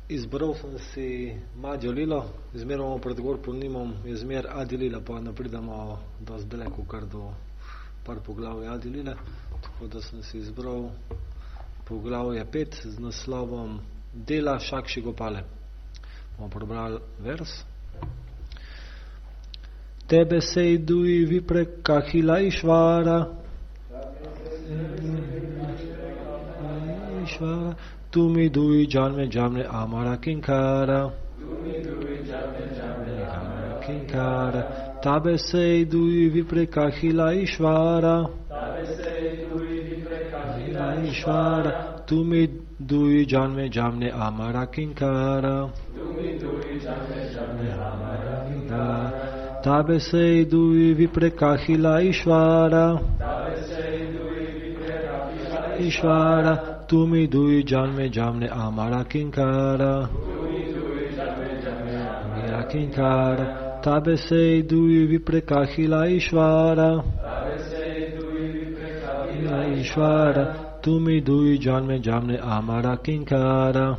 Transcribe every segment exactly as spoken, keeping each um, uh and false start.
Izbral sem si Madjo Lilo, zmer imamo pred gor polnimom, je zmer Adi Lila, pa ne pridemo dosti daleko, kar do par poglavja Adi Lile, tako da sem si izbral poglavje pet z naslovom Dela Šakši Gopale. Bomo prebrali vers. Tebe se idui vipre kahila išvara, išvara, tu mi dui janme jamne amara kinkara, kinkara, tabe se idui vipre kahila išvara, išvara, tu mi dui janme jamne amara kinkara, tabe se idui vipre kahila išvara, išvara, tu mi dui janme jamne amara kinkara, amara kinkara, tabe se dui vipre kahila išvara, išvara, tu mi dui janme jamne amara kinkara.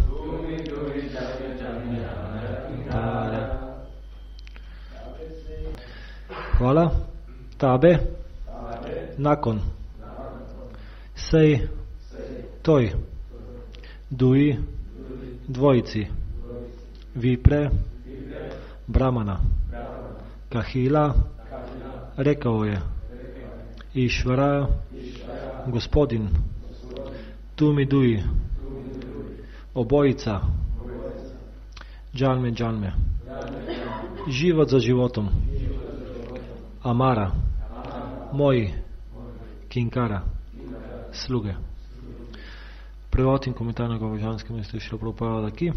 Hvala. Tabe. Nakon. Sej. Toj. Dui. Dvojici. Vipre. Brahmana. Kahila. Rekao je. Išvara. Gospodin. Tu mi dui. Obojica. Džanme, džanme. Život za životom. Amara. Moji. Kinkara. Sluge. Prevod in komentar na božanskem mestu je šlo Prabhupada aqui.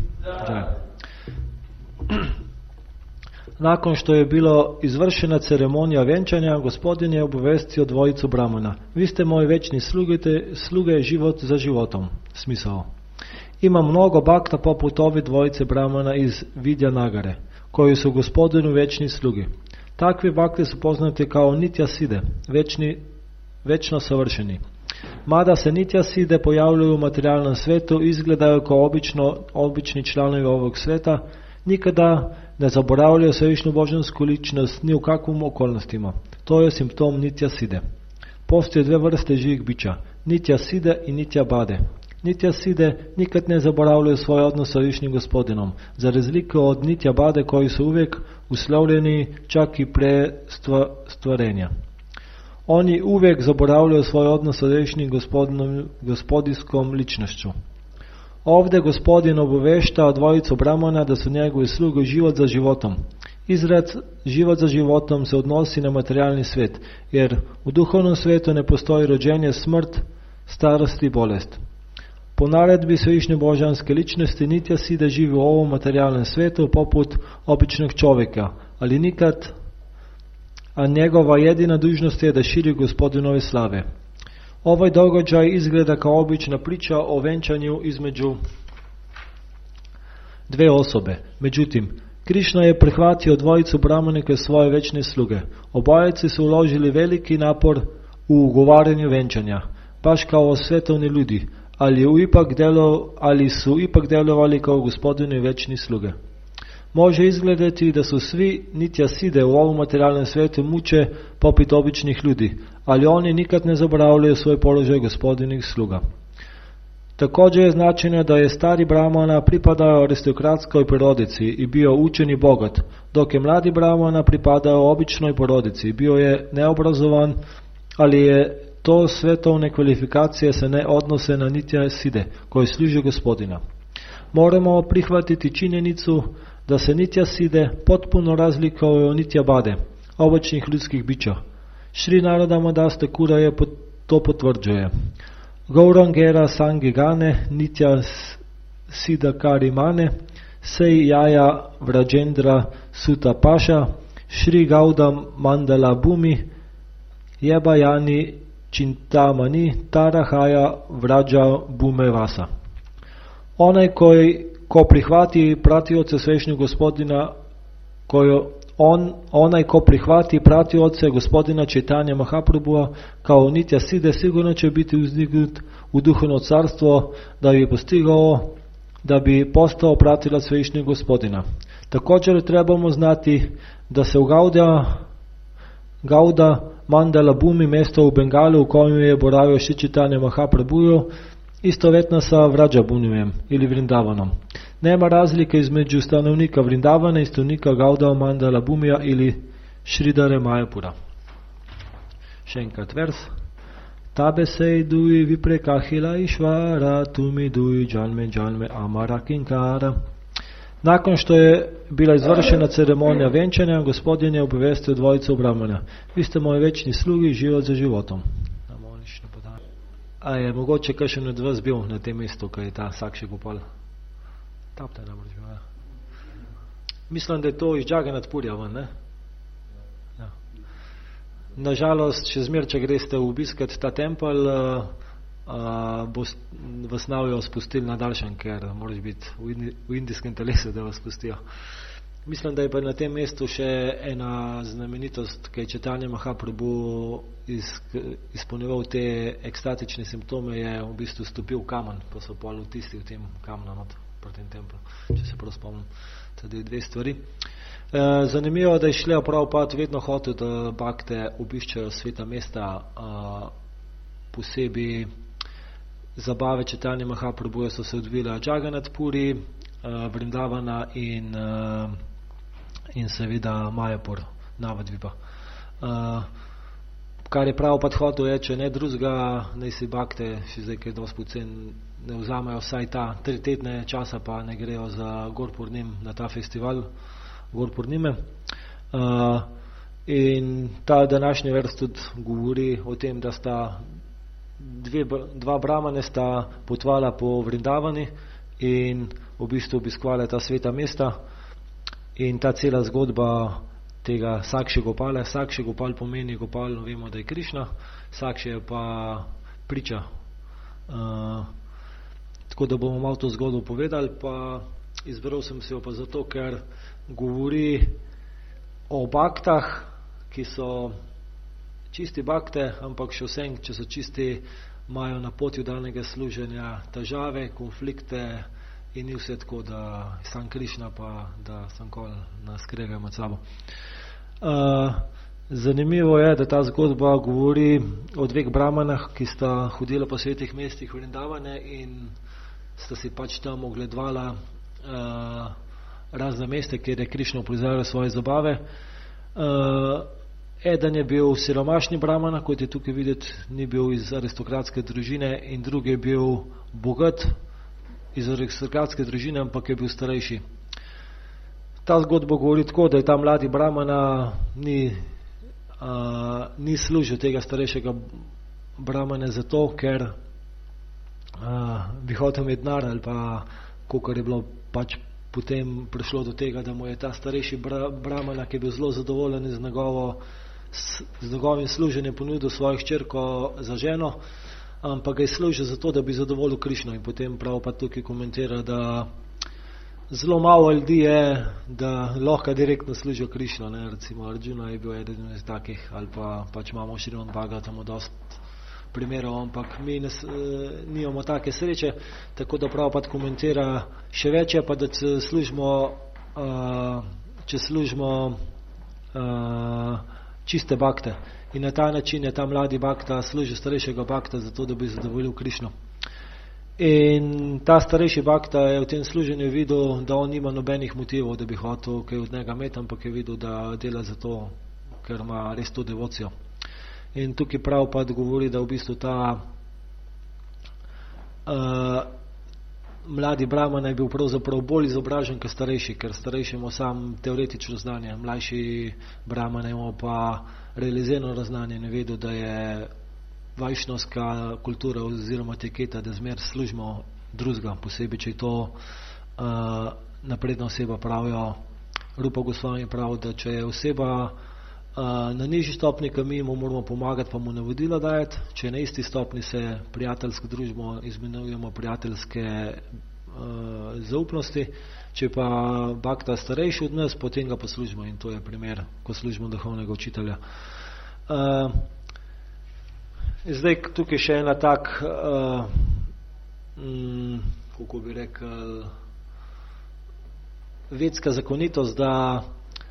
Nakon što je bilo izvršena ceremonija venčanja, Gospodin je obavestio dvojicu Brahmana. Vi ste moji večni sluge, sluge život za životom. Smisao. Ima mnogo bakta poput ove dvojice Brahmana iz Vidya Nagare, koji su Gospodinu večni slugi. Takvi bakti su poznati kao Nitya Side, večni, večno savršeni. Mada se Nitya Side pojavljaju u materijalnom svetu, izgledaju kao obično, obični članovi ovog sveta, nikada ne zaboravljaju svevišnju božansku ličnost ni u kakvim okolnostima. To je simptom Nitya Side. Postoje dve vrste živih bića, Nitya Side i Nitya Bade. Nitya Side nikad ne zaboravljaju svoj odnos sa višnjim Gospodinom, za razliku od Nitya Bade koji su uvijek uslovljeni čak i pre stva, stvarenja. Oni uvijek zaboravljaju svoj odnos sa višnjim gospodinskom ličnošću. Ovdje Gospodin obavešta dvojicu Brahmana da su njegovi sluge život za životom. Izraz život za životom se odnosi na materijalni svijet, jer u duhovnom svijetu ne postoji rođenje, smrt, starost i bolest. Po naredbi svevišnje božanske ličnosti Nitya Side živi u ovom materijalnom svijetu poput običnog čovjeka, ali nikad, a njegova jedina dužnost je da širi Gospodinove slave. Ovaj događaj izgleda kao obična priča o venčanju između dve osobe. Međutim, Krišna je prihvatio dvojicu brahmanika svoje večne sluge. Obojice su uložili veliki napor u ugovaranju venčanja, baš kao svetovni ljudi, ali, ipak delo, ali su ipak delovali kao Gospodini večni sluge. Može izgledati da su svi Nitya Side u ovom materijalnom svijetu muče poput običnih ljudi, ali oni nikad ne zaboravljaju svoj položaj Gospodinih sluga. Također je značajno da je stari Brahmana pripadao aristokratskoj porodici i bio učen i bogat, dok je mladi Brahmana pripadao običnoj porodici, bio je neobrazovan, ali je to svetovne kvalifikacije se ne odnose na Nitya Side koji služi Gospodina. Moramo prihvatiti činjenicu da se Nitya Side potpuno razlikuje od Nitya Bade, običnih ljudskih bića. Šri Narodama Daste Kura je to potvrđuje. Gaurangera Sangigane, Nitya Sida Karimane, Sej Jaja Vrajendra Suta Pasha, Šri Gauda Mandala Bhumi, Jebajani Čintamani, Tarahaya Vraja Bhume Vasa. Onaj koji ko prihvati pratioce svešnjeg Gospodina, koju on, onaj ko prihvati pratioce Gospodina Čitanja Mahaprabhua kao Nitya Side, sigurno će biti uzdignut u duhovno carstvo da bi postigao da bi postao pratilac Svevišnjeg Gospodina. Također trebamo znati da se u Gauda, Gauda Mandala Bumi, mesto u Bengalu u kojem je boravio Šri Čitanja Mahaprabhu, istovetna sa Vrađa Bunijem ili Vrindavanom. Nema razlike između stanovnika Vrindavana i stanovnika Gauda Mandala Bumija ili Šridare Majapura. Še enkrat vers. Tabe sej duj viprekahila išvara, tumi duj džanme džanme amara kinkara. Nakon što je bila izvršena ceremonija venčanja, Gospodin je obavestio dvojicu brahmana. Vi ste moji večni slugi, život za životom. A je mogoče kakšen od vas bil na tem mestu, ko je ta Sakshi Gopal? Tapte namreč bil, ja. Mislim, da je to iz Jagannath-purja ven, ne? Ja. Nažalost, še zmer, če greste obiskat ta tempel, uh, uh, bo vas navijo spustili na daljšan, ker moraš biti v, indi, v indijskem telesu, da vas spustijo. Mislim, da je pa na tem mestu še ena znamenitost, ki je Čitanja Mahaprabhu iz, izpolnjeval te ekstatične simptome, je v bistvu stopil kamen, pa so pol vtisti v tem kamnu not, proti tem templu, če se prav spomnim. Tudi dve stvari. E, zanimivo, da je šle Prabhupada vedno hotel, da bakte obiščajo sveta mesta, a, posebej zabave Čitanja Mahaprabhuja so se odvile Jagannath-puri, Vrindavana in a, in seveda Majapur, Navadvipa. Uh, kar je prav podhotel je, če ne drugega, naj si bakte, še zdaj, kaj dosti pocen, ne vzamejo vsaj ta tri tedne časa, pa ne grejo za Gorpurnim na ta festival Gorpurnime. Uh, in ta današnji vers tudi govori o tem, da sta dve, dva brahmane sta potvala po Vrindavani in v bistvu obiskvala ta sveta mesta. In ta cela zgodba tega Sakshi Gopala, Sakshi Gopal pomeni Gopal, vemo, da je Krišna, Sakshi je pa priča. Uh, tako da bomo malo to zgodbo povedali, pa izbral sem se jo pa zato, ker govori o baktah, ki so čisti bakte, ampak še vsem, če so čisti, imajo na poti danega služenja težave, konflikte, in ni vse tako, da sam Krišna pa da sam kol nas kregajo med sabo. Uh, zanimivo je, da ta zgodba govori o dveh brahmanah, ki sta hodila po svetih mestih Vrindavane in sta si pač tam ogledvala uh, razne meste, kjer je Krišna uprizarjal svoje zabave. Uh, eden je bil siromašni brahmana, kot je tukaj videti, ni bil iz aristokratske družine, in drugi je bil bogat iz aristokratske družine, ampak je bil starejši. Ta zgodba govori tako, da je ta mladi brahmana ni, uh, ni služil tega starejšega brahmane zato, ker uh, bi hotel imeti denar, ali pa kolikor je bilo pač potem prišlo do tega, da mu je ta starejši bra, brahmana, ki je bil zelo zadovoljen z, njegovo, s, z njegovim služenjem, ponudil svojo hčerko za ženo, ampak ga je služil zato, da bi zadovoljil Krišno. In potem prav pa tukaj komentira, da zelo malo ljudi je, da lahko direktno služijo Krišno. Ne? Recimo Arjuna je bil eden iz takih, ali pa pač imamo Šriman Bhagavatamu dost primerov, ampak mi ne, nimamo take sreče, tako da prav pa komentira še več je pa, da če služimo, uh, če služimo uh, čiste bakte. In na ta način je ta mladi bakta služil starejšega bakta zato, da bi zadovoljil Krišno. In ta starejši bakta je v tem služenju videl, da on nima nobenih motivov, da bi hotel kaj od njega imeti, ampak je videl, da dela zato, ker ima res to devocijo. In tukaj prav pa govori, da v bistvu ta uh, mladi brahman je bil pravzaprav bolj izobražen kot starejši, ker starejši ima sam teoretično znanje, mlajši brahman ima pa realizirano raznanje in je vedel, da je vajšnovska kultura oziroma etiketa, da zmer služimo drugega, posebej, če je to uh, napredna oseba. Pravijo, Rupa Gosvami pravi, da če je oseba uh, na nižji stopni, ki mi mu moramo pomagati, pa mu navodila dajati, če je na isti stopni, se prijateljsko družbo izmenujemo prijateljske uh, zaupnosti, če pa bakta starejši od nas, potem ga poslužimo, in to je primer, ko služimo duhovnega učitelja. Uh, zdaj tukaj še ena tak uh, mm, kako bi rekel, vedska zakonitost, da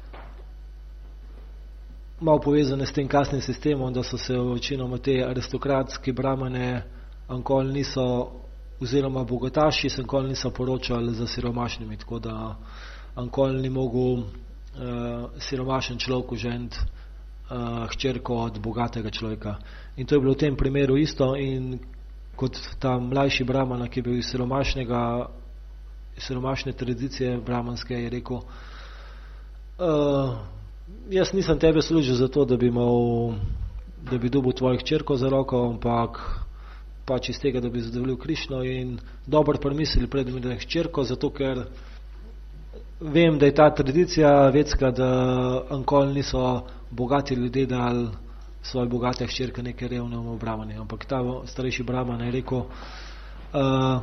malo povezane s tem kasnim sistemom, da so se večinoma te aristokratski bramane ankoli niso, oziroma bogataši se ankoli niso poročali za siromašnimi, tako da ankoli ni mogel uh, siromašen človek ženiti uh, hčerko od bogatega človeka. In to je bilo v tem primeru isto in kot ta mlajši bramana, ki je bil iz siromašnega, siromašne tradicije bramanske, je rekel, uh, jaz nisem tebe služil za to, da bi imel, da bi dobil tvojo hčerko za roko, ampak pač iz tega, da bi zadovoljil Krišno in dobro premislili pred mi, da je hčerko, zato ker vem, da je ta tradicija vedska, da ankoli niso bogati ljudje dali svoje bogate hčerke neke revnemu bramani, ampak ta starejši braman je rekel, uh,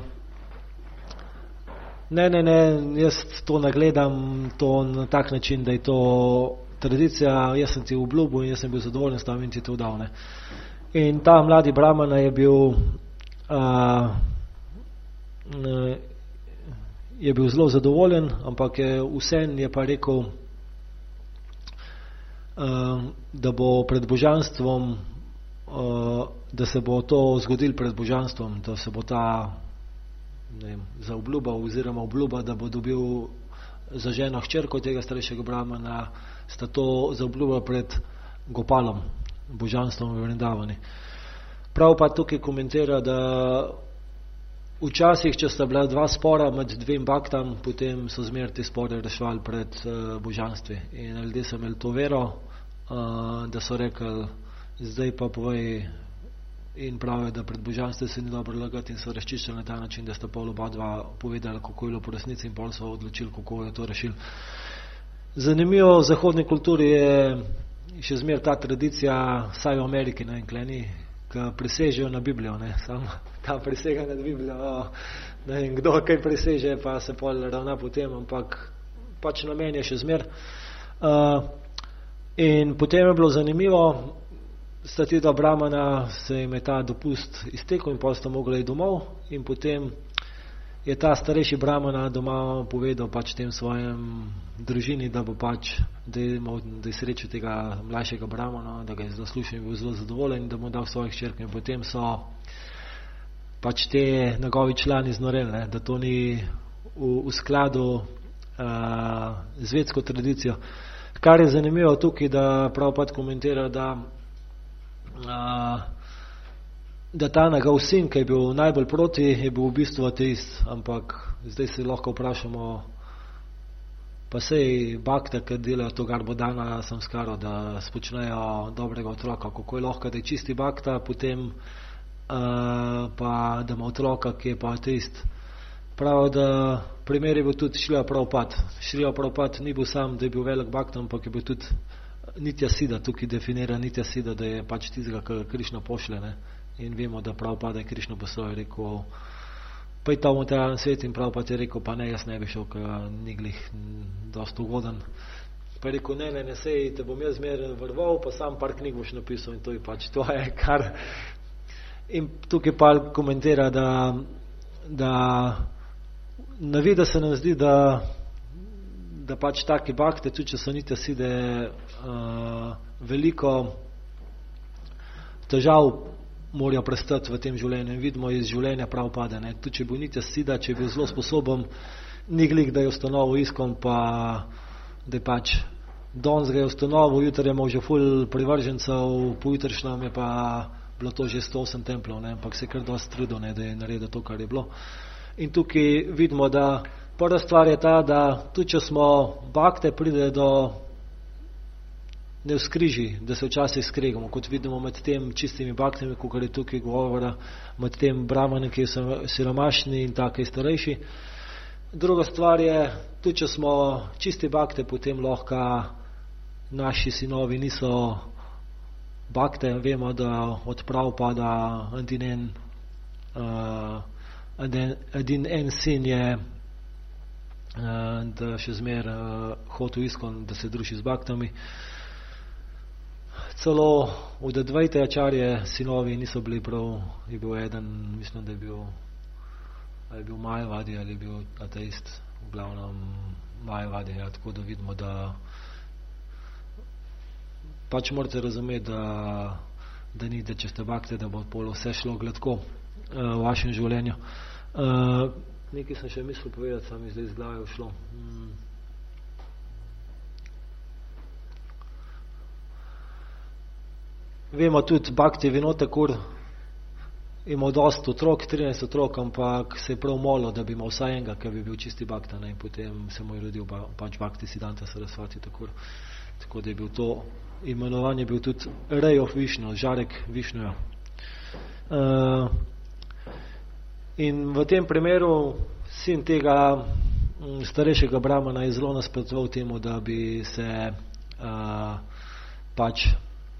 ne, ne, ne, jaz to nagledam to na tak način, da je to tradicija, jaz sem ti v obljubu in jaz sem bil zadovoljen s tam in ti to dal. Ne. In ta mladi bramana je bil uh, je bil zelo zadovoljen, ampak je vsem je pa rekel, uh, da bo pred božanstvom, uh, da se bo to zgodilo pred božanstvom, da se bo ta ne vem, za obljuba oziroma obljuba, da bo dobil za ženo hčerko tega starejšega bramana, sta to za obljuba pred Gopalom, božanstvom v Vrindavani. Prav pa tukaj komentira, da včasih, če sta bila dva spora med dvem baktam, potem so zmer te spore rešvali pred uh, božanstvi. In ljudje so imeli to vero, uh, da so rekli, zdaj pa povej, in pravijo, da pred božanstvi se ni dobro lagati in so razčiščali na ta način, da sta pol oba dva povedali, kako je bilo po resnici in pol so odločili, kako je to rešili. Zanimivo v zahodni kulturi je še zmer ta tradicija, saj v Ameriki, ne, in kleni, ki prisežejo na Biblijo, ne, sam ta prisega nad Biblijo, ne vem, kdo kaj priseže, pa se pol ravna potem, ampak pač namen je še zmer. Uh, in potem je bilo zanimivo, sta ti dva bramana, se jim je ta dopust iztekel in pol sta mogli domov in potem je ta starejši bramana doma povedal pač tem svojem družini, da bo pač, da je, da je srečo tega mlajšega bramana, da ga je zaslušen in bil zelo zadovoljen, da mu dal svojih hčerk in potem so pač te njegovi člani znoreli, ne, da to ni v, v skladu uh, z vedsko tradicijo. Kar je zanimivo tukaj, da prav pat komentira, da uh, da ta njegov sin, ki je bil najbolj proti, je bil v bistvu ateist, ampak zdaj se lahko vprašamo, pa sej bakta, ki delajo to garbodana samskaro, da spočnejo dobrega otroka, kako je lahko, da je čisti bakta, potem uh, pa da ima otroka, ki je pa ateist. Prav, da primer je bil tudi Šrila Prabhupada. Šrila Prabhupada ni bil sam, da je bil velik bakta, ampak je bil tudi Nitya Siddha, tukaj definira Nitya Siddha, da je pač tistega, ki Krišna pošle, ne. In vemo, da Prabhupada je Krišna poslal, je rekel, pa je ta v materialnem svet in Prabhupada je rekel, pa ne, jaz ne bi šel, ker ni glih dosti ugoden. Pa je rekel, ne, ne, ne, sej, te bom jaz zmer vrval, pa sam par knjig boš napisal in to je pač to je, kar. In tukaj pa komentira, da, da na vida se nam zdi, da, da pač taki bakte, tudi če so Nitya Siddhe, uh, veliko težav morajo prestati v tem življenju in vidimo iz življenja Prabhupada, ne. Tudi če je bil Nitya Siddha, če je bil zelo sposoben, ni glik, da je ustanovil ISKCON, pa da je pač danes ga je ustanovil, jutri je imel že ful privržencev, pojutrišnjem je pa bilo to že sto osem templov, ne, ampak se je kar dosti trudil, ne, da je naredil to, kar je bilo. In tukaj vidimo, da prva stvar je ta, da tudi če smo bakte, pride do ne vzkriži, da se včasih skregamo, kot vidimo med tem čistimi baktami, kot je tukaj govora, med tem brahmani, ki so siromašni in taki starejši. Druga stvar je, tudi če smo čisti bakte, potem lahko naši sinovi niso bakte, vemo, da od Prabhupada edin, uh, edin, edin en sin je, uh, da še zmer uh, hotel ISKCON, da se druži z baktami. Celo od Advaita Acharje sinovi niso bili prav, je bil eden, mislim, da je bil ali je bil Majavadi, ali je bil ateist, v glavnem Majavadi, ja, tako da vidimo, da pač morate razumeti, da, da ni, da če ste bakte, da bo polo vse šlo gladko uh, v vašem življenju. Uh, nekaj sem še mislil povedati, sam mi zdaj iz glave šlo. Hmm. Vemo tudi, bakti vinote, kur imel dosti otrok, trinajst otrok, ampak se je prav molil, da bi imel vsaj enega, ki bi bil čisti bakta, ne? In potem se mu je rodil ba, pač bakti Siddhanta Sarasvati, tako, tako da je bil to imenovanje bil tudi Ray of Vishnu, žarek Višnuja. Uh, in v tem primeru sin tega m, starejšega brahmana je zelo nasprotoval temu, da bi se uh, pač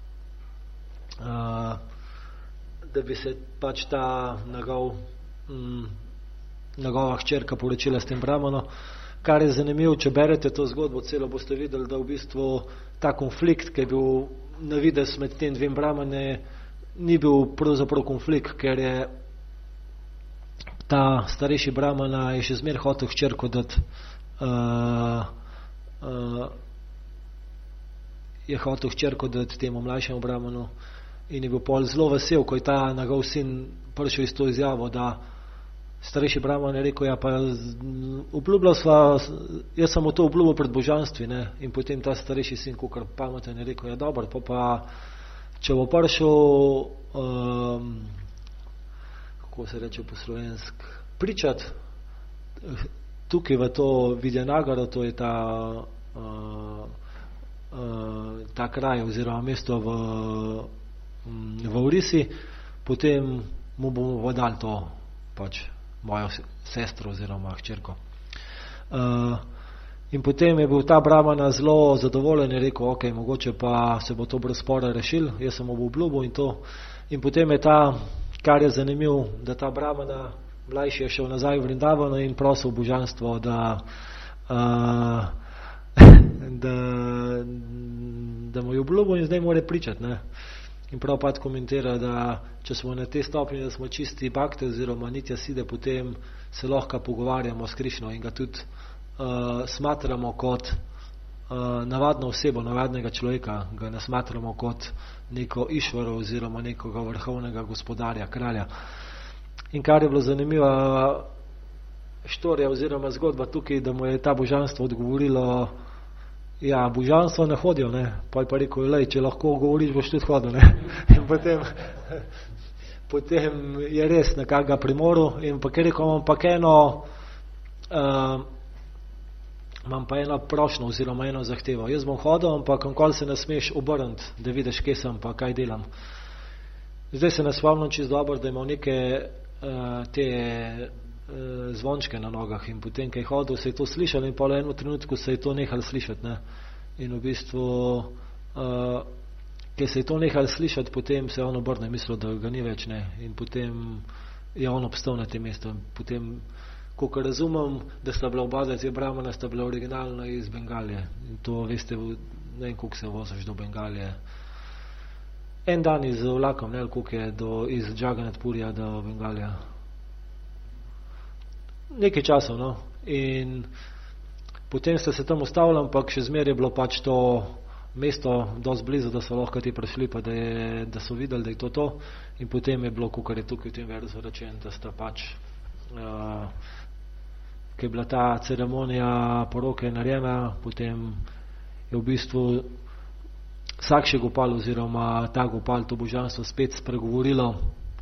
uh, da bi se pač ta njegov, m, njegova hčerka poročila s tem brahmanom. Kar je zanimivo, če berete to zgodbo celo, boste videli, da v bistvu ta konflikt, ki je bil na videz med tem dvem brahmane, ni bil pravzaprav konflikt, ker je ta starejši brahmana je še zmer hotel hčerko dati uh, uh, je hotel hčerko dati temu mlajšemu brahmanu in je bil pol zelo vesel, ko je ta njegov sin prišel iz to izjavo, da starejši brahman je rekel, ja pa obljubljal sva, jaz sem mu to obljubil pred božanstvi, ne? In potem ta starejši sin, kakor pameten, je rekel, ja dobro, pa pa če bo prišel um, kako se reče po slovensk, pričat tukaj v to Vidyanagaro, to je ta uh, uh, ta kraj oziroma mesto v v Orisi, potem mu bomo vodali to pač mojo sestro oziroma hčerko. Uh, in potem je bil ta brahmana zelo zadovoljen, je rekel, ok, mogoče pa se bo to brez spora rešil, jaz sem mu obljubil in to. In potem je ta, kar je zanimiv, da ta brahmana mlajši je šel nazaj v Vrindavano in prosil božanstvo, da, uh, da, da mu je obljubil in zdaj mora pričati, ne. In prav pat komentira, da če smo na te stopnje, da smo čisti bakte oziroma nitja side, potem se lahko pogovarjamo s Krišno in ga tudi uh, smatramo kot uh, navadno osebo, navadnega človeka, ga ne smatramo kot neko išvaro oziroma nekoga vrhovnega gospodarja, kralja. In kar je bilo zanimiva štorija oziroma zgodba tukaj, da mu je ta božanstvo odgovorilo, ja, božanstvo ne hodijo, ne. Pa je pa rekel, lej, če lahko govoriš, boš tudi hodil, ne. In potem, potem je res nekako ga primoril in pa je rekel, imam pa eno, uh, imam pa eno prošnjo oziroma eno zahtevo. Jaz bom hodil, ampak nikoli se ne smeš obrniti, da vidiš, kje sem pa kaj delam. Zdaj se ne spomnim čisto dobro, da imel neke uh, te zvončke na nogah in potem, kaj je hodil, se je to slišalo in pa v enem trenutku se je to nehalo slišati, ne. In v bistvu uh, kaj se je to nehalo slišati, potem se je on obrnil in mislil, da ga ni več, ne. In potem je on obstal na tem mestu. Potem, koliko razumem, da sta bila oba zdaj brahmana, sta bila originalno iz Bengalije. In to, veste, ne vem, koliko se voziš do Bengalije. En dan iz vlakom, ne, koliko je do, iz Jagannath-purja do Bengalija. Nekaj časov, no. In potem ste se tam ustavili, ampak še zmeraj je bilo pač to mesto dosti blizu, da so lahko ti prišli, pa da, je, da so videli, da je to to. In potem je bilo, kakor je tukaj v tem verzu rečen, da sta pač, uh, ko je bila ta ceremonija poroke narejena, potem je v bistvu Sakshi Gopal oziroma ta Gopal, to božanstvo spet spregovorilo,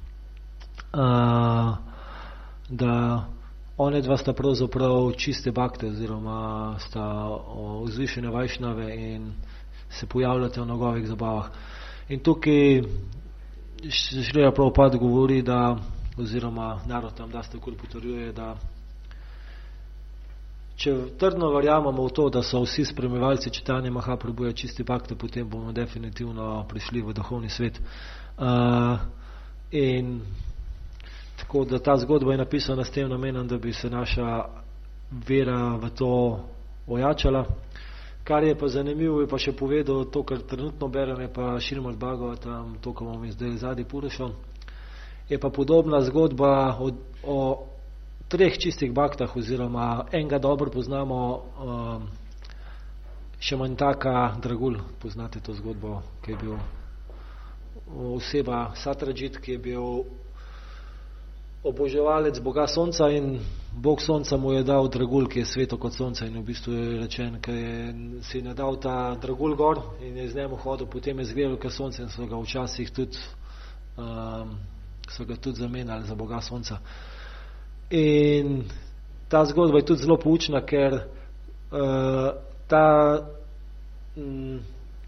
uh, da one dva sta pravzaprav čiste bakte oziroma sta vzvišene vajšnave in se pojavljate v njegovih zabavah. In tukaj Šrila Prabhupada govori, da oziroma narod tam da sta kul potrjuje, da če trdno verjamemo v to, da so vsi spremljevalci čitanja Mahaprabhuja čisti bakte, potem bomo definitivno prišli v duhovni svet. Uh, in tako da ta zgodba je napisana s tem namenom, da bi se naša vera v to ojačala. Kar je pa zanimivo, je pa še povedal to, kar trenutno berem, je pa Šrimad Bhagavatam, to, ko bomo zdaj zadnji Purušo, je pa podobna zgodba o, o treh čistih baktah, oziroma enega dobro poznamo, um, Šamantaka Dragul, poznate to zgodbo, ki je bil oseba Satrajit, ki je bil oboževalec Boga sonca in Bog sonca mu je dal Dragul, ki je sveto kot sonce, in v bistvu je rečen, ker je si je dal ta Dragul gor in je z njemu hodil, potem je zgledal kot sonce in so ga včasih tudi um, so ga tudi zamenjali za Boga sonca. In ta zgodba je tudi zelo poučna, ker uh, ta um,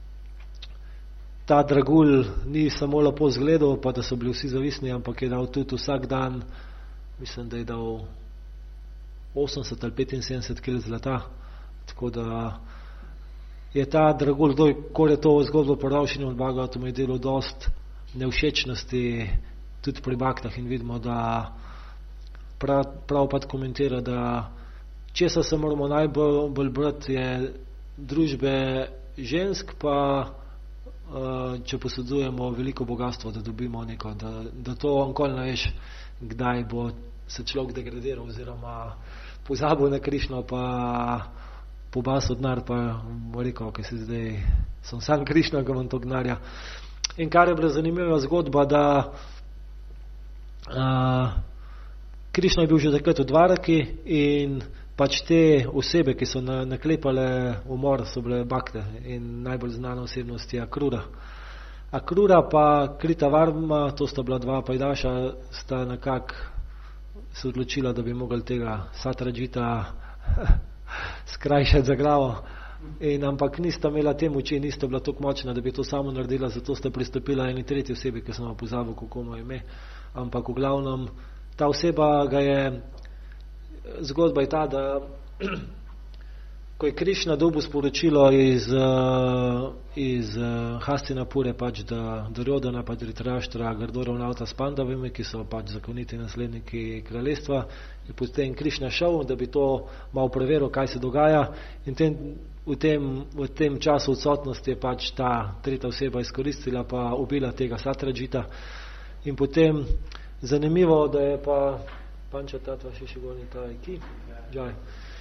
ta Dragul ni samo lepo zgledal, pa da so bili vsi zavisni, ampak je dal tudi vsak dan, mislim, da je dal osemdeset ali petinsedemdeset kil zlata. Tako da je ta Dragul, ko je to zgodbo prodal še od Bhagavata, mu je delo dost nevšečnosti tudi pri baktah in vidimo, da prav, prav pa komentira, da česa se moramo najbolj bolj brati je družbe žensk, pa Uh, če posledujemo veliko bogatstvo, da dobimo neko, da, da to onkoli ne veš, kdaj bo se človek degradiral oziroma pozabil na Krišno, pa pobasil denar, pa bo rekel, ki se zdaj sem sam Krišno, ko imam to denarja. In kar je bila zanimiva zgodba, da uh, Krišno je bil že takrat v Dvaraki in pač te osebe, ki so na, naklepale umor, so bile bakte in najbolj znana osebnost je Akrura. Akrura pa Krita Varma, to sta bila dva pajdaša, sta nekako se odločila, da bi mogli tega Satrajita skrajšati za glavo, in ampak nista imela te moči, nista bila toliko močna, da bi to samo naredila, zato sta pristopila eni tretji osebi, ki sem vam pozabil, kako mu je ime, ampak v glavnem ta oseba ga je. Zgodba je ta, da ko je Krišna dobil sporočilo iz, iz Hastinapure, pač da Duryodhana, pa Dhritarashtra grdo ravnata s Pandavimi, ki so pač zakoniti nasledniki kraljestva, je potem Krišna šel, da bi to malo preveril, kaj se dogaja, in ten, v, tem, v tem času odsotnosti je pač ta tretja oseba izkoristila pa ubila tega Satrajita. In potem zanimivo, da je pa Panča tatva še še gorni ta ki. Džaj.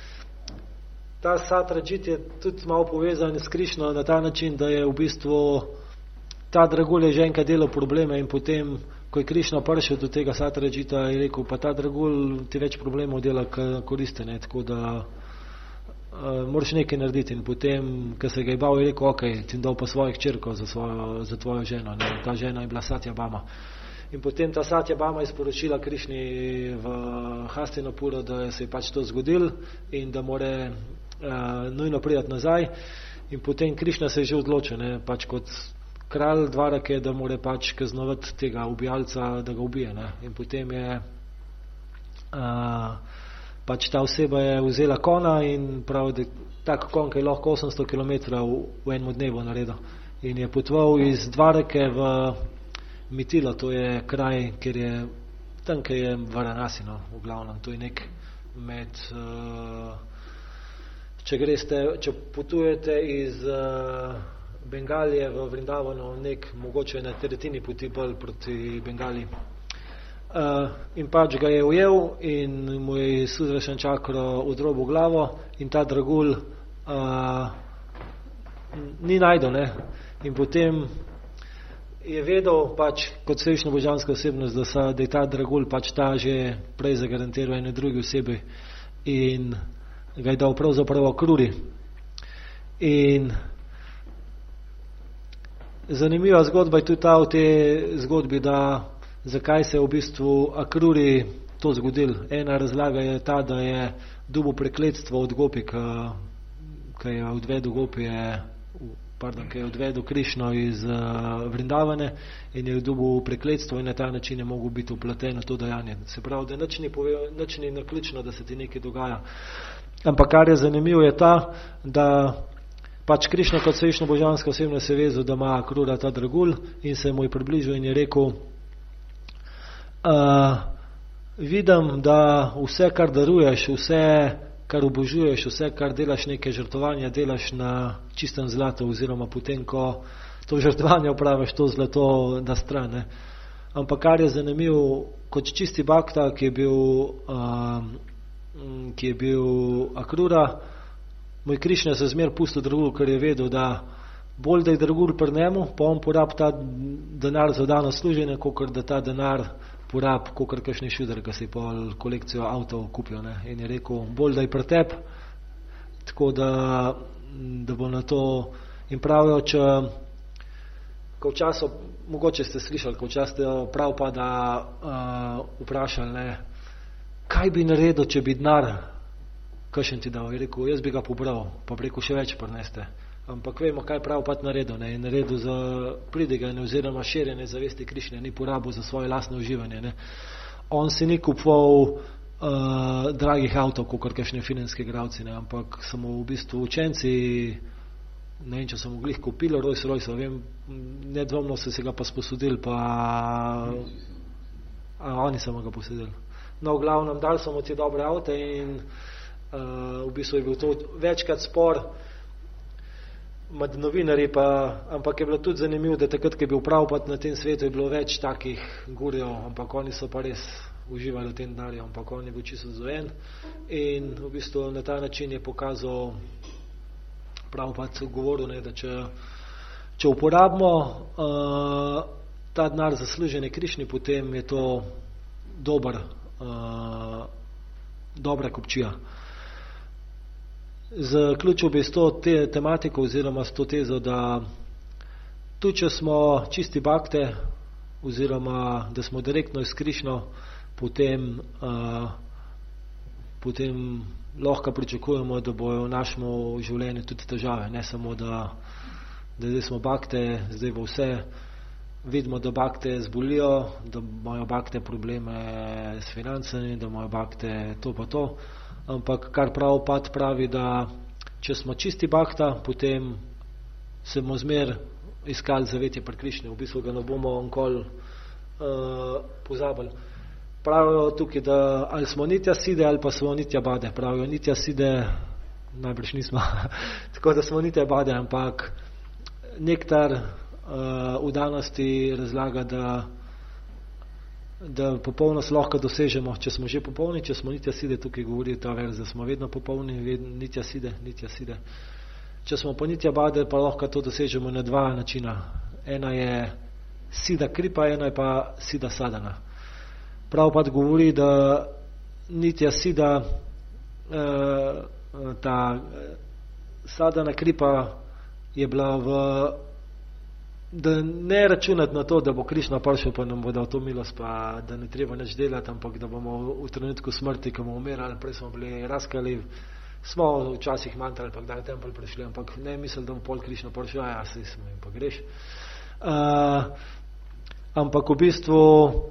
Ta Satrajit je tudi malo povezan s Krišno na ta način, da je v bistvu ta Dragul je že enkrat delal probleme in potem, ko je Krišna prišel do tega Satrajita, je rekel, pa ta Dragul ti več problemov dela, k koriste, ne, tako da uh, moraš nekaj narediti. In potem, ko se ga je bal, je rekel, ok, ti dal pa svojih črkov za, svojo, za tvojo ženo. Ne. Ta žena je bila Satyabhama. In potem ta Satyabhama je sporočila Krišni v Hastinapuru, da se je pač to zgodil in da more uh, nujno prijeti nazaj. In potem Krišna se je že odločil, ne, pač kot kralj Dvarake, da more pač kaznovati tega ubijalca, da ga ubije. Ne. In potem je uh, pač ta oseba je vzela kona in prav, da tak kon, ki je lahko osemsto kilometrov v enem dnevu naredil. In je potoval iz Dvarake v Mitila, to je kraj, kjer je tam, kjer je Varanasi, no, v glavnem, to je nek med, uh, če greste, če potujete iz uh, Bengalije v Vrindavano, nek mogoče na tretjini poti bolj proti Bengaliji. Uh, in pač ga je ujel in mu je Sudrašan čakro odrobil glavo in ta Dragul uh, ni najdel, ne, in potem je vedel pač kot srečno božanska osebnost, da, sa, da je ta Dragul pač ta že prej zagarantiral ene druge osebi in ga je dal pravzaprav Akruri. In zanimiva zgodba je tudi ta v tej zgodbi, da zakaj se je v bistvu Akruri to zgodil. Ena razlaga je ta, da je dobil prekletstvo od gopi, ki je odvedel gopije, pardon, ki je odvedel Krišno iz uh, Vrindavane in je dobil prekletstvo in na ta način je mogel biti upleten v to dejanje. Se pravi, da nič ni, nič ni naključno, da se ti nekaj dogaja. Ampak kar je zanimivo je ta, da pač Krišna kot srečno božanska osebnost se je vezal, da ima Akrura ta Dragul in se mu je približil in je rekel, uh, vidim, da vse, kar daruješ, vse, kar obožuješ, vse, kar delaš neke žrtvovanja, delaš na čistem zlatu, oziroma potem, ko to žrtvovanje opraviš, to zlato da stran. Ne. Ampak kar je zanimivo, kot čisti bhakta, ki je bil, uh, ki je bil akrura, moj Krišna se zmer pustil dragul, ker je vedel, da bolj da je dragul pri njemu, pa on porab ta denar za dano služenje, kakor da ta denar porab, kakor kakšni šuder, ki si pol kolekcijo avtov kupil. Ne? In je rekel, bolj da je pri tebi, tako da, da bo na to. In pravijo, če ko včasih, mogoče ste slišali, ko včasih ste prav pa da uh, vprašali, ne, kaj bi naredil, če bi denar kakšen ti dal. Je rekel, jaz bi ga pobral, pa preko še več prineste. Ampak vemo, kaj prav pa naredil. Ne, in naredil za pridiganje oziroma širjenje zavesti Krišne, ni porabil za svoje lastno uživanje. Ne. On si ni kupoval uh, dragih avtov, kot kakšne finanske igralci, ne, ampak samo v bistvu učenci, ne vem, če so mogli kupili Rolls Royce, vem, nedvomno so se ga pa sposodili, pa a, oni so ga posodili. No, v glavnem, dali so mu ti dobre avte in uh, v bistvu je bil to večkrat spor med novinarji, pa, ampak je bilo tudi zanimivo, da takrat, ki je bil Prabhupada na tem svetu, je bilo več takih gurjev, ampak oni so pa res uživali v tem denarju, ampak on je bil čisto zojen in v bistvu na ta način je pokazal Prabhupada govoril, ne, da če, če uporabimo uh, ta denar za služenje Krišni, potem je to dober, uh, dobra kupčija. Zaključil bi s to te, tematiko oziroma s to tezo, da tudi če smo čisti bhakte oziroma da smo direktno iz Krišno, potem uh, potem lahko pričakujemo, da bojo v našem življenju tudi težave, ne samo, da, da zdaj smo bakte, zdaj bo vse, vidimo, da bakte zbolijo, da imajo bakte probleme s financami, da imajo bakte to pa to, ampak kar Prabhupada pravi, da če smo čisti bakta, potem se bomo zmer iskali zavetje pri Krišni, v bistvu ga ne bomo onkoli uh, pozabili. Pravijo tukaj, da ali smo nitja side ali pa smo nitja bade. Pravijo nitja side, najbrž nismo, tako da smo nitja bade, ampak nektar uh, v danosti razlaga, da, da popolnost lahko dosežemo, če smo že popolni, če smo nitja side, tukaj govori ta verz, da smo vedno popolni, vedno nitja side, nitja side. Če smo pa nitja bade, pa lahko to dosežemo na dva načina. Ena je sida kripa, ena je pa sida sadana. Prabhupada govori, da nitja sida, eh, ta sadana kripa je bila v, da ne računati na to, da bo Krišna prišel pa nam bo dal to milost, pa da ne treba nič delati, ampak da bomo v trenutku smrti, ko bomo umirali, prej smo bili razkali, smo včasih mantrali, pa kdaj tempel prišli, ampak ne misli, da bo pol Krišna prišel, ja, saj smo in pa greš. Uh, ampak v bistvu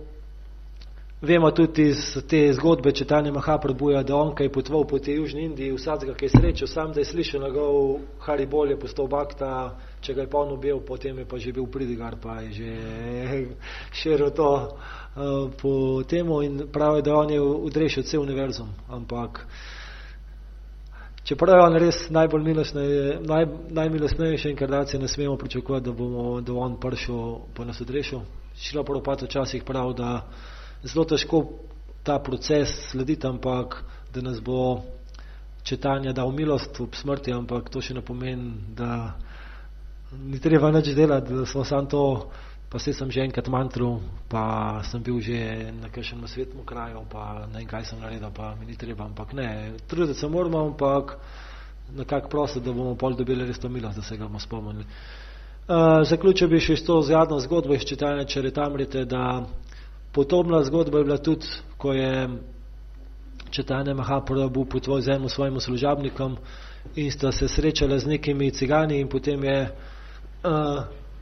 vemo tudi iz te zgodbe Četanje Mahaprabhuja, da on, ki je potoval po tej Južni Indiji, vsakega, ki je srečal, sam da je slišal njegov Haribol, je postal bakta, če ga je pa on objel, potem je pa že bil pridigar, pa je že širil to uh, po temu in pravi, da on je odrešil cel univerzum, ampak čeprav je on res najbolj milostnej, naj, najmilostnejša inkarnacija, ne smemo pričakovati, da bomo da on prišel pa nas odrešil. Šrila Prabhupada včasih prav, da zelo težko ta proces slediti, ampak da nas bo Četanja dal milost ob smrti, ampak to še ne pomeni, da ni treba nič delati, da smo sam to, pa se sem že enkrat mantral, pa sem bil že na kakšnem svetnem kraju, pa ne vem, kaj sem naredil, pa mi ni treba, ampak ne, truditi se moramo, ampak nekako prositi, da bomo pol dobili res to milost, da se ga bomo spomnili. Uh, zaključil bi še s to zadnjo zgodbo iz Četanja Čaritamrite, da podobna zgodba je bila tudi, ko je Četanja Mahaprabhu potoval z enim svojim služabnikom in sta se srečala z nekimi cigani in potem je uh,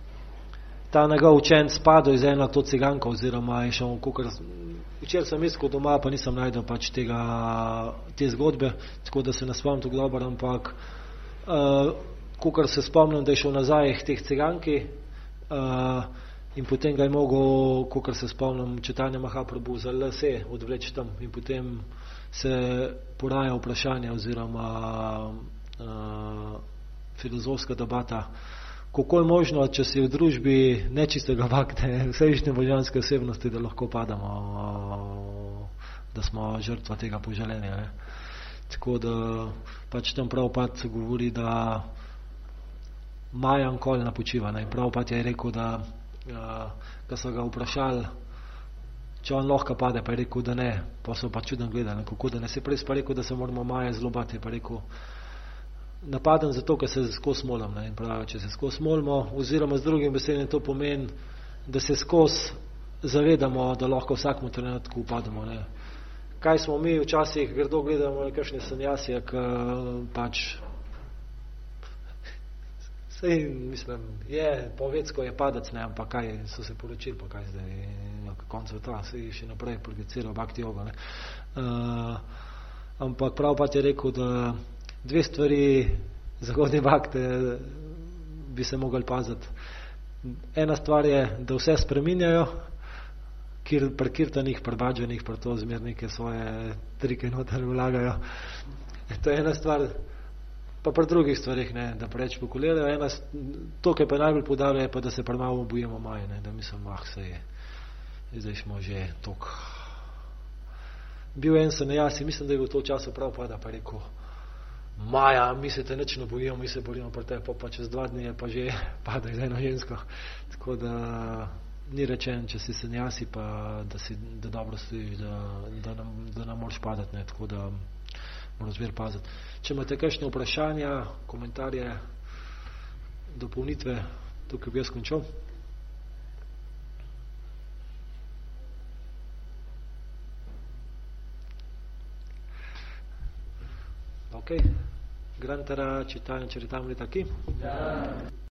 ta njegov učenec padel iz ena to ciganka oziroma je šel kukor, včeraj sem iskal doma, pa nisem najdel pač tega, te zgodbe, tako da se ne spomnim tako dobro, ampak uh, kukor se spomnim, da je šel nazaj k teh ciganki uh, in potem ga je mogel, kakor se spomnim, Četanja Mahaprabhu za lase odvleči tam in potem se poraja vprašanje oziroma uh, filozofska debata, kako je možno, če si v družbi nečistega vakte, vsevišnje božanske osebnosti, da lahko padamo, da smo žrtva tega poželenja. Ne? Tako da pač tam Prabhupada govori, da Maja nikoli ne počiva. Ne? Prabhupada je rekel, da ko so ga vprašali, če on lahko pade, pa je rekel, da ne. Pa so pa čudno gledali, kako da ne. Se prej pa rekel, da se moramo Maja zelo bati, pa rekel, napadem zato, ker se skos molim. Ne? In pravi, če se skos molimo, oziroma z drugim besedem to pomeni, da se skos zavedamo, da lahko vsakmu trenutku upademo. Ne? Kaj smo mi včasih grdo gledamo, kakšne sanjasije, ki pač sej, mislim, je povecko je padec, ne, ampak kaj so se poročili, pa kaj zdaj, koncev ta, sej še naprej projiciral bhakti yoga, ne. Uh, ampak Prabhupada je rekel, da dve stvari zahodne bhakte bi se mogli paziti. Ena stvar je, da vse spreminjajo, kir, pri kirtanih, pri badžanih, pri to zmer neke svoje trike noter vlagajo. To je ena stvar, pa pri drugih stvarih, ne, da preč pokulirajo. Ena, to, kar pa najbolj podarja, je pa, da se pa malo bojimo Maje, ne, da mislim, ah, se je, zdaj smo že tok. Bil en sanjasi, mislim, da je v to času prav pada, pa rekel, Maja, mi se te nič ne bojimo, mi se borimo pri tebi, pa, pa čez dva dni je pa že pada z eno žensko. Tako da ni rečen, če si sanjasi, pa da, si, da dobro stojiš, da, da, nam, da nam moraš padati, ne, tako da moram zmer paziti. Če imate kakšne vprašanja, komentarje, dopolnitve, tukaj bi jaz končal. Ok, Grantara Čitanja Čaritamrita ki? Ja.